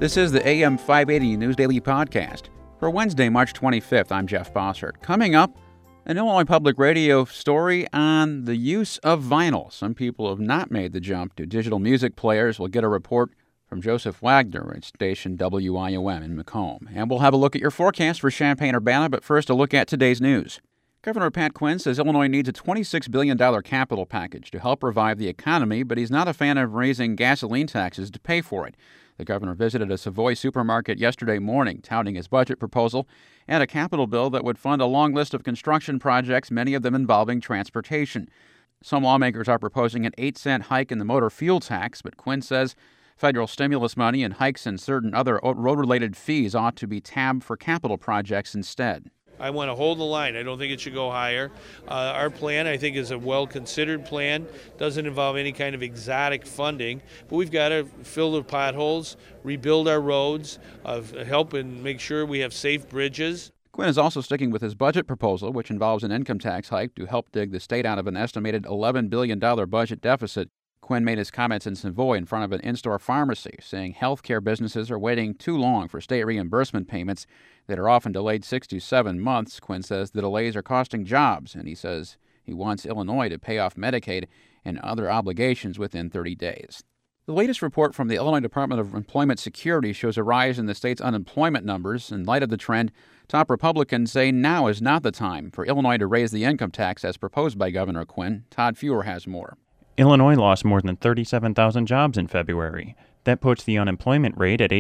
This is the AM 580 News Daily Podcast. For Wednesday, March 25th, I'm Jeff Bossert. Coming up, an Illinois Public Radio story on the use of vinyl. Some people have not made the jump to digital music players. We'll get a report from Joseph Wagner at station WIOM in Macomb. And we'll have a look at your forecast for Champaign-Urbana, but first a look at today's news. Governor Pat Quinn says Illinois needs a $26 billion capital package to help revive the economy, but he's not a fan of raising gasoline taxes to pay for it. The governor visited a Savoy supermarket yesterday morning, touting his budget proposal and a capital bill that would fund a long list of construction projects, many of them involving transportation. Some lawmakers are proposing an 8-cent hike in the motor fuel tax, but Quinn says federal stimulus money and hikes in certain other road-related fees ought to be tabbed for capital projects instead. I want to hold the line. I don't think it should go higher. Our plan, I think, is a well-considered plan. Doesn't involve any kind of exotic funding, but we've got to fill the potholes, rebuild our roads, help and make sure we have safe bridges. Quinn is also sticking with his budget proposal, which involves an income tax hike to help dig the state out of an estimated $11 billion budget deficit. Quinn made his comments in Savoy in front of an in-store pharmacy, saying healthcare businesses are waiting too long for state reimbursement payments that are often delayed 6 to 7 months. Quinn says the delays are costing jobs, and he says he wants Illinois to pay off Medicaid and other obligations within 30 days. The latest report from the Illinois Department of Employment Security shows a rise in the state's unemployment numbers. In light of the trend, top Republicans say now is not the time for Illinois to raise the income tax as proposed by Governor Quinn. Todd Feuer has more. Illinois lost more than 37,000 jobs in February. That puts the unemployment rate at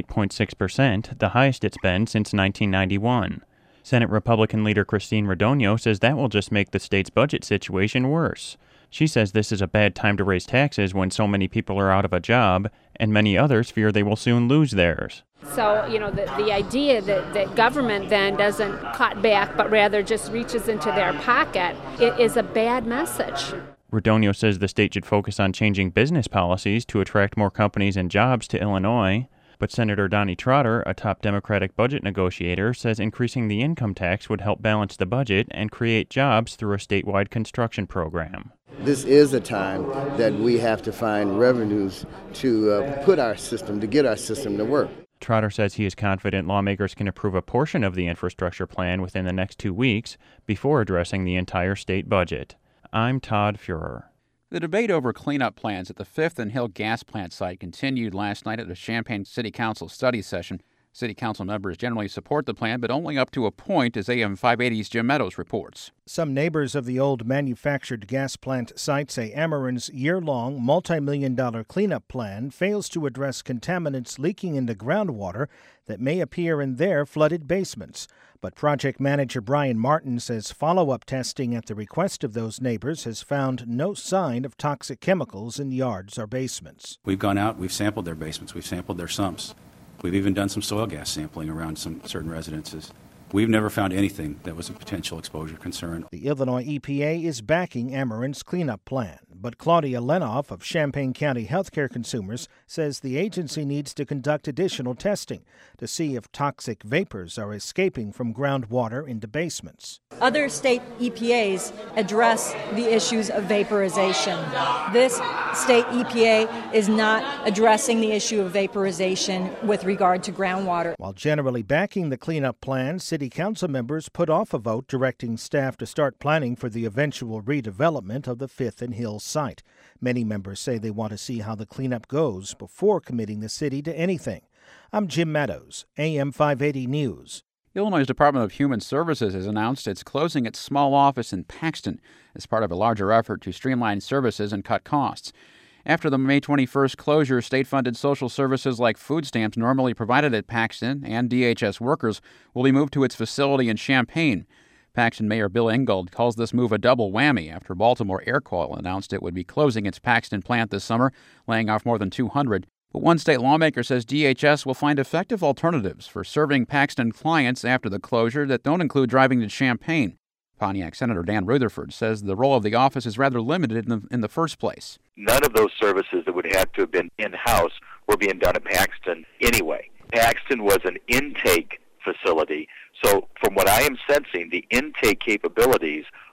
8.6%, the highest it's been since 1991. Senate Republican leader Christine Radogno says that will just make the state's budget situation worse. She says this is a bad time to raise taxes when so many people are out of a job, and many others fear they will soon lose theirs. So, the idea that government then doesn't cut back, but rather just reaches into their pocket, it is a bad message. Radogno says the state should focus on changing business policies to attract more companies and jobs to Illinois. But Senator Donnie Trotter, a top Democratic budget negotiator, says increasing the income tax would help balance the budget and create jobs through a statewide construction program. This is a time that we have to find revenues to get our system to work. Trotter says he is confident lawmakers can approve a portion of the infrastructure plan within the next 2 weeks before addressing the entire state budget. I'm Todd Feuer. The debate over cleanup plans at the Fifth and Hill gas plant site continued last night at a Champaign City Council study session. City Council members generally support the plan, but only up to a point, as AM 580's Jim Meadows reports. Some neighbors of the old manufactured gas plant site say Ameren's year-long, multi-million-dollar cleanup plan fails to address contaminants leaking into groundwater that may appear in their flooded basements. But project manager Brian Martin says follow-up testing at the request of those neighbors has found no sign of toxic chemicals in yards or basements. We've gone out, we've sampled their basements, we've sampled their sumps. We've even done some soil gas sampling around some certain residences. We've never found anything that was a potential exposure concern. The Illinois EPA is backing Ameren's cleanup plan, but Claudia Lenoff of Champaign County Healthcare Consumers says the agency needs to conduct additional testing to see if toxic vapors are escaping from groundwater into basements. Other state EPAs address the issues of vaporization. This state EPA is not addressing the issue of vaporization with regard to groundwater. While generally backing the cleanup plan, City Council members put off a vote directing staff to start planning for the eventual redevelopment of the Fifth and Hill site. Many members say they want to see how the cleanup goes before committing the city to anything. I'm Jim Meadows, AM 580 News. Illinois' Department of Human Services has announced it's closing its small office in Paxton as part of a larger effort to streamline services and cut costs. After the May 21st closure, state-funded social services like food stamps normally provided at Paxton and DHS workers will be moved to its facility in Champaign. Paxton Mayor Bill Ingold calls this move a double whammy after Baltimore Air Coil announced it would be closing its Paxton plant this summer, laying off more than 200. But one state lawmaker says DHS will find effective alternatives for serving Paxton clients after the closure that don't include driving to Champaign. Pontiac Senator Dan Rutherford says the role of the office is rather limited in the first place. None of those services that would have to have been in-house were being done at Paxton anyway. Paxton was an intake facility, so from what I am sensing, the intake capabilities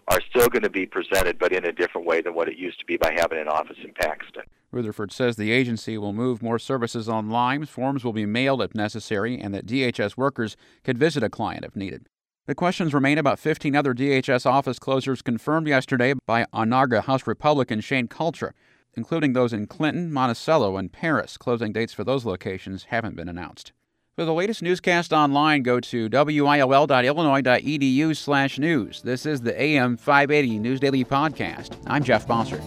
are still going to be presented, but in a different way than what it used to be by having an office in Paxton. Rutherford says the agency will move more services online, forms will be mailed if necessary, and that DHS workers could visit a client if needed. The questions remain about 15 other DHS office closures confirmed yesterday by Onarga House Republican Shane Kultra, including those in Clinton, Monticello, and Paris. Closing dates for those locations haven't been announced. For the latest newscast online, go to wiol.illinois.edu/news. This is the AM 580 News Daily Podcast. I'm Jeff Bossert.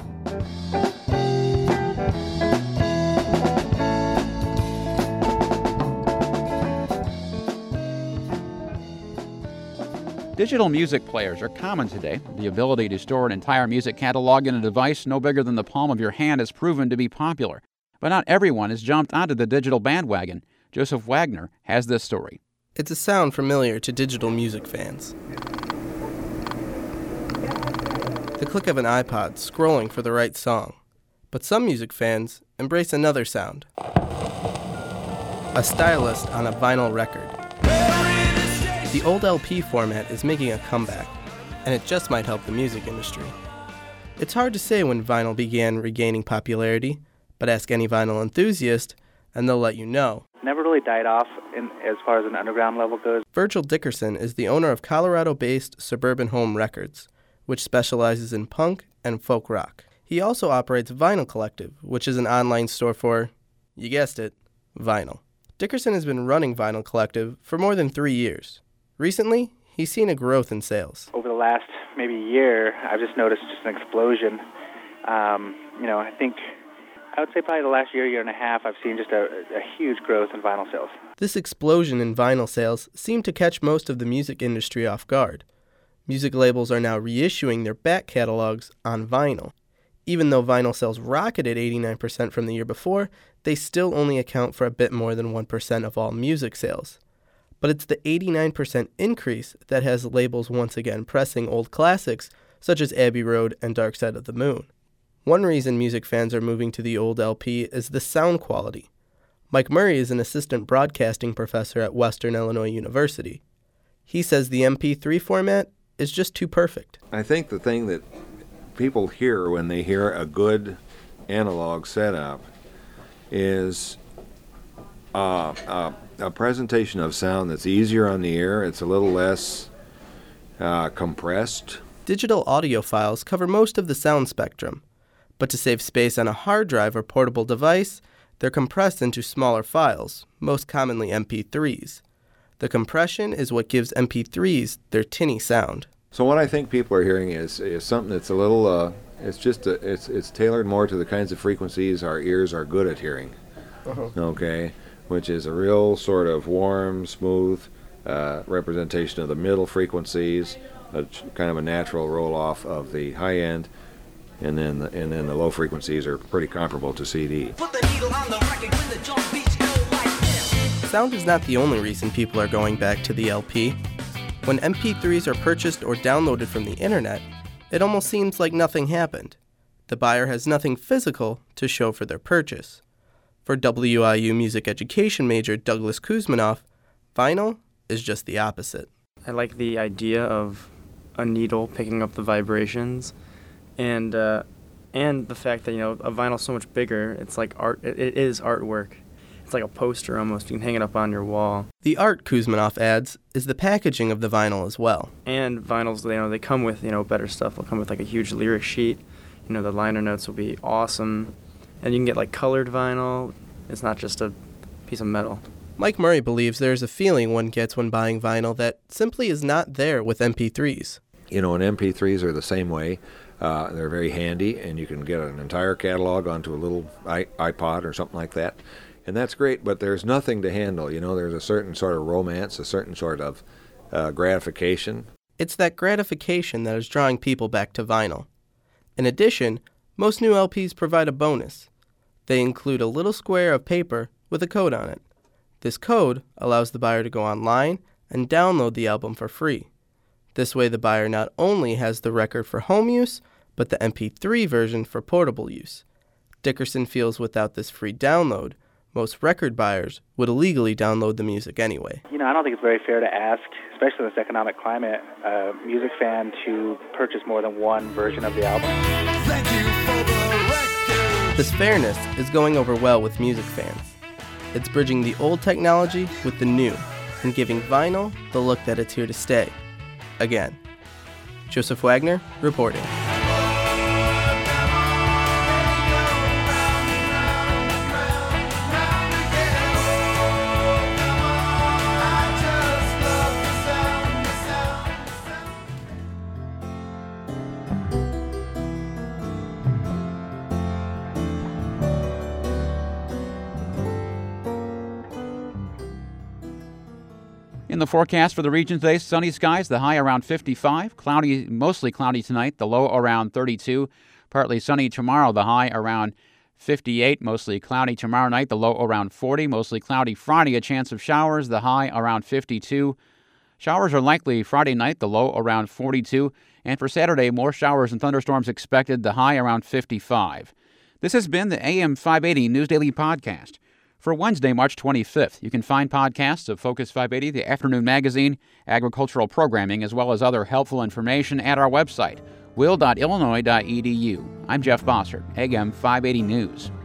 Digital music players are common today. The ability to store an entire music catalog in a device no bigger than the palm of your hand has proven to be popular. But not everyone has jumped onto the digital bandwagon. Joseph Wagner has this story. It's a sound familiar to digital music fans. The click of an iPod scrolling for the right song. But some music fans embrace another sound. A stylus on a vinyl record. The old LP format is making a comeback, and it just might help the music industry. It's hard to say when vinyl began regaining popularity, but ask any vinyl enthusiast, and they'll let you know. Never really died off as far as an underground level goes. Virgil Dickerson is the owner of Colorado-based Suburban Home Records, which specializes in punk and folk rock. He also operates Vinyl Collective, which is an online store for, you guessed it, vinyl. Dickerson has been running Vinyl Collective for more than 3 years. Recently, he's seen a growth in sales. Over the last maybe year, I've just noticed just an explosion. I would say probably the last year and a half, I've seen just a huge growth in vinyl sales. This explosion in vinyl sales seemed to catch most of the music industry off guard. Music labels are now reissuing their back catalogs on vinyl. Even though vinyl sales rocketed 89% from the year before, they still only account for a bit more than 1% of all music sales. But it's the 89% increase that has labels once again pressing old classics such as Abbey Road and Dark Side of the Moon. One reason music fans are moving to the old LP is the sound quality. Mike Murray is an assistant broadcasting professor at Western Illinois University. He says the MP3 format is just too perfect. I think the thing that people hear when they hear a good analog setup is a presentation of sound that's easier on the ear. It's a little less compressed. Digital audio files cover most of the sound spectrum, but to save space on a hard drive or portable device, they're compressed into smaller files, most commonly MP3s. The compression is what gives MP3s their tinny sound. So what I think people are hearing is something that's a little, it's tailored more to the kinds of frequencies our ears are good at hearing. Okay, which is a real sort of warm, smooth representation of the middle frequencies, kind of a natural roll-off of the high end, and then the low frequencies are pretty comparable to CD. Sound is not the only reason people are going back to the LP. When MP3s are purchased or downloaded from the internet, it almost seems like nothing happened. The buyer has nothing physical to show for their purchase. For WIU music education major Douglas Kuzminoff, vinyl is just the opposite. I like the idea of a needle picking up the vibrations, and the fact that a vinyl's so much bigger. It's like art. It is artwork. It's like a poster almost. You can hang it up on your wall. The art, Kuzminoff adds, is the packaging of the vinyl as well. And vinyls, they come with better stuff. They'll come with like a huge lyric sheet. The liner notes will be awesome, and you can get like colored vinyl. It's not just a piece of metal. Mike Murray believes there's a feeling one gets when buying vinyl that simply is not there with MP3s. And MP3s are the same way. They're very handy, and you can get an entire catalog onto a little iPod or something like that. And that's great, but there's nothing to handle. There's a certain sort of romance, a certain sort of gratification. It's that gratification that is drawing people back to vinyl. In addition, most new LPs provide a bonus. They include a little square of paper with a code on it. This code allows the buyer to go online and download the album for free. This way the buyer not only has the record for home use, but the MP3 version for portable use. Dickerson feels without this free download, most record buyers would illegally download the music anyway. I don't think it's very fair to ask, especially in this economic climate, a music fan to purchase more than one version of the album. Thank you for the record. This fairness is going over well with music fans. It's bridging the old technology with the new and giving vinyl the look that it's here to stay. Again. Joseph Wagner reporting. In the forecast for the region today, sunny skies, the high around 55. Cloudy, mostly cloudy tonight, the low around 32. Partly sunny tomorrow, the high around 58. Mostly cloudy tomorrow night, the low around 40. Mostly cloudy Friday, a chance of showers, the high around 52. Showers are likely Friday night, the low around 42. And for Saturday, more showers and thunderstorms expected, the high around 55. This has been the AM 580 News Daily Podcast. For Wednesday, March 25th, you can find podcasts of Focus 580, the afternoon magazine, agricultural programming, as well as other helpful information at our website, will.illinois.edu. I'm Jeff Bossert, AM 580 News.